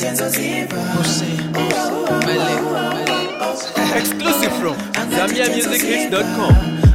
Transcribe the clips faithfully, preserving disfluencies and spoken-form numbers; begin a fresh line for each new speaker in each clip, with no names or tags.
Exclusive from Zambia Music Hits dot com.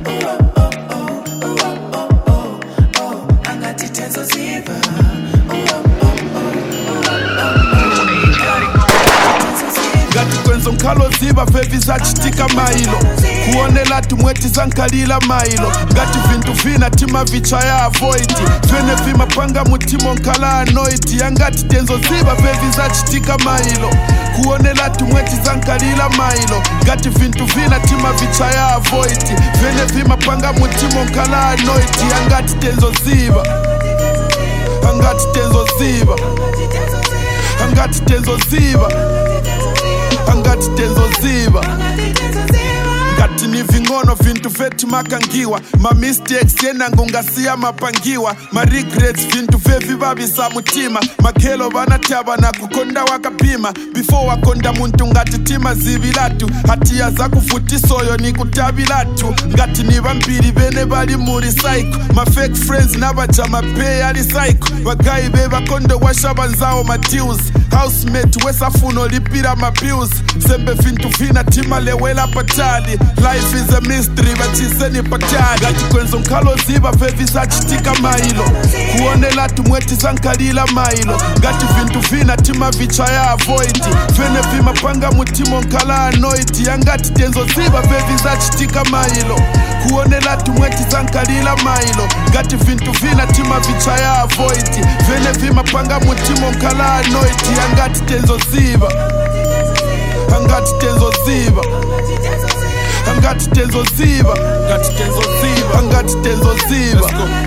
Ngati kwenzo nkalo ziba fevi zachitika mailo kuonela tumweti zankalila mailo ngati vintu vina tima vicha ya avoid twene vima panga mutimo nkala anoiti yangati tenzo ziba fevi zachitika mailo kuonela tumweti zankalila mailo ngati vintu vina tima vicha ya avoid twene vima panga mutimo nkala anoiti yangati tenzo ziba angati tenzo ziba angati tenzo ziba angati tenzo ziba ngati ni vingono vintu veti makangiwa ma mistakes yena ngungasiya mapangiwa ma regrets vintu vevi babisa mutima makelo banataba na kukonda wakapima before wakonda muntu ngati tima zibilatu hatiya zakufutisoyo ni kutabilatu ngati ni vampiri bene bali muri psycho ma fake friends nabajama pay ali psycho bagayi be bakondo washaba nzawo ma deals housemate wesafuno lipira ma bills sembe vintu vina tima lewela patali life is a mystery bachiseni patali ngati kwenzo nkalo ziba vevi zachitika mailo kuonela tumweti zankalila mailo ngati vintu vina tima vicha ya avoid vene vima panga mutimo nkala anoiti yangati tenzo ziba vevi zachitika mailo kuonela tumweti zankalila mailo ngati vintu vina tima vicha ya avoid vene vima panga mutimo nkala anoiti yangati tenzo ziba angati tenzo ziba angati tenzo ziba angati tenzo ziba angati tenzo ziba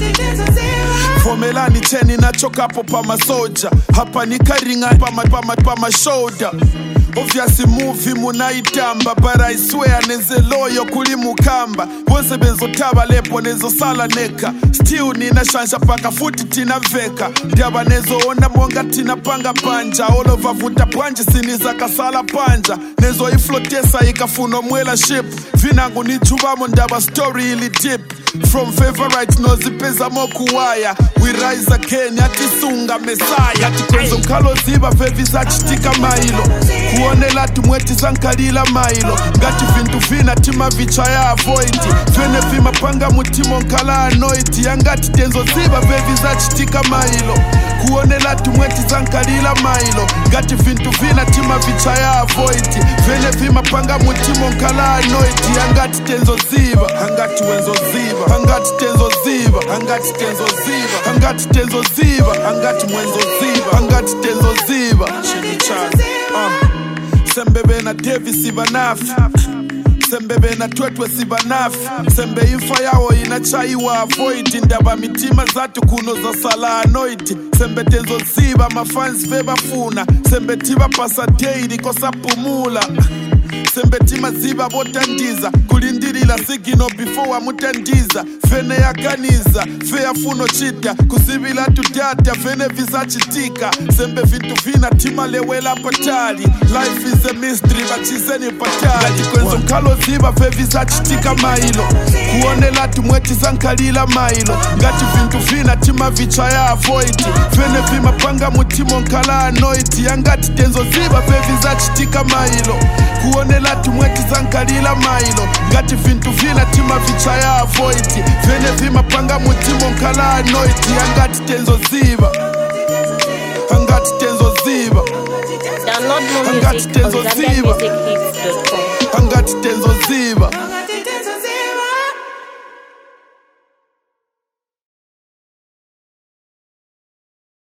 Fomelani cheni nachokapo pa masoja hapa nikaringa pa ma, pa ma, pa ma shoulder obviously movie munaitamba but I swear neze loyo kuli mukamba bose bezotaba lepo nezo sala neka still nina shansha paka futi tina veka ndiaba nezo onda monga tina panga panja all over vuta panje siniza kasala panja nezo iflotesa ikafuno mwela ship vinangu ni chubamo ndaba story ili deep from favorite nozipeza mokuwaya we rise again yatisunga mesaya yati kwenzo nkalo ziba vevi zachitika mailo kuonela tumweti zankalila mailo ngati vintu vina tima vicha ya avoid twene vima panga mutimo nkala anoiti yangati tenzo ziba vevi zachitika mailo kuonela tumweti zankalila mailo ngati vintu vina tima vicha ya avoid twene vima panga mutimo nkala anoiti yangati tenzo ziba angati wenzo ziba angati tenzo ziba angati tenzo ziba angati tenzo ziba angati mwenzo ziba angati tenzo ziba uh. Sembebe na Devi sibanafi Sembebe na twetwe sibanafi Sembe infa yao inachaiwa avoid ndaba mitima zatu kuno za sala anoiti Sembe tenzo ziba mafans veba funa Sembe tiba pasa daily kosa pumula Sembe tima ziba botandiza kulindirila sigino before wa mutandiza fene ya kaniza fea funo chita kusibila tutata fene visa chitika sembe vitu vina tima lewela patali life is a mystery bachiseni patali ngati kwenzo nkalo ziba fe visa chitika mailo kuonela tumweti zankalila mailo ngati vintu vina tima vicha ya avoid fene vima panga mutimo nkala anoiti yangati tenzo ziba fe visa chitika mailo kuonela tumweti zankalila mailo ngati vintu vina tima vicha ya avoid vene vima panga mutimo nkala anoiti yangati tenzo ziba angati tenzo ziba
Download more music on Zambia Music Hits dot com.